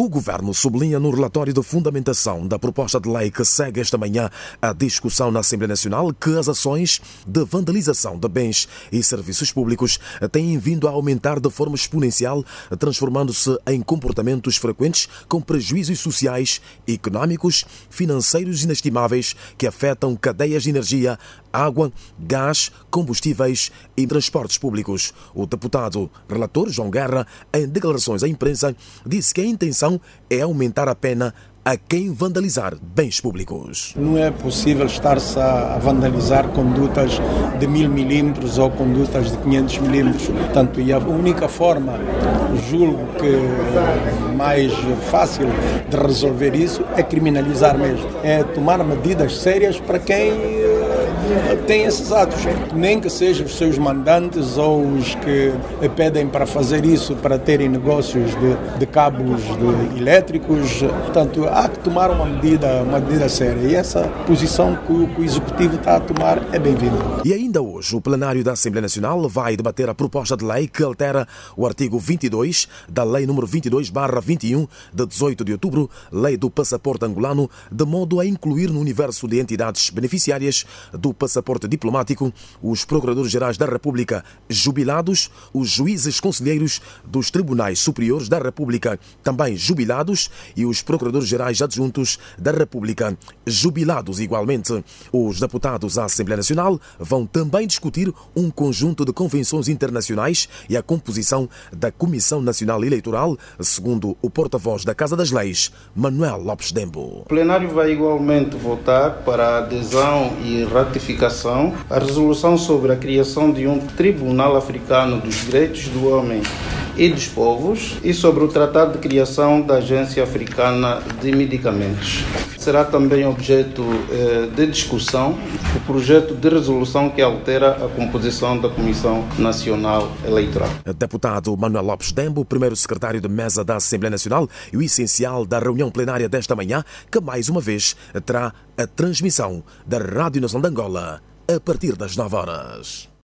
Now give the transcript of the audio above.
O Governo sublinha no relatório de fundamentação da proposta de lei que segue esta manhã a discussão na Assembleia Nacional que as ações de vandalização de bens e serviços públicos têm vindo a aumentar de forma exponencial, transformando-se em comportamentos frequentes com prejuízos sociais, económicos, financeiros inestimáveis que afetam cadeias de energia, água, gás, combustíveis e transportes públicos. O deputado relator João Guerra, em declarações à imprensa, disse que a intenção é aumentar a pena a quem vandalizar bens públicos. Não é possível estar-se a vandalizar condutas de 1000 milímetros ou condutas de 500 milímetros. Portanto, e a única forma, julgo que mais fácil de resolver isso é criminalizar mesmo. É tomar medidas sérias para quem tem esses atos, nem que sejam os seus mandantes ou os que pedem para fazer isso para terem negócios de cabos elétricos. Portanto, há que tomar uma medida séria e essa posição que o Executivo está a tomar é bem-vinda. E ainda hoje, o plenário da Assembleia Nacional vai debater a proposta de lei que altera o artigo 22 da Lei nº 22/21 de 18 de outubro, Lei do Passaporte Angolano, de modo a incluir no universo de entidades beneficiárias do passaporte diplomático os procuradores-gerais da República jubilados, os juízes conselheiros dos tribunais superiores da República também jubilados e os procuradores-gerais adjuntos da República jubilados igualmente. Os deputados à Assembleia Nacional vão também discutir um conjunto de convenções internacionais e a composição da Comissão Nacional Eleitoral, segundo o porta-voz da Casa das Leis, Manuel Lopes Dembo. O plenário vai igualmente votar para a adesão e ratificação a resolução sobre a criação de um Tribunal Africano dos Direitos do Homem e dos Povos e sobre o Tratado de Criação da Agência Africana de Medicamentos. Será também objeto de discussão o projeto de resolução que altera a composição da Comissão Nacional Eleitoral. Deputado Manuel Lopes Dembo, primeiro secretário de mesa da Assembleia Nacional e o essencial da reunião plenária desta manhã, que mais uma vez terá a transmissão da Rádio Nacional de Angola a partir das 9 horas.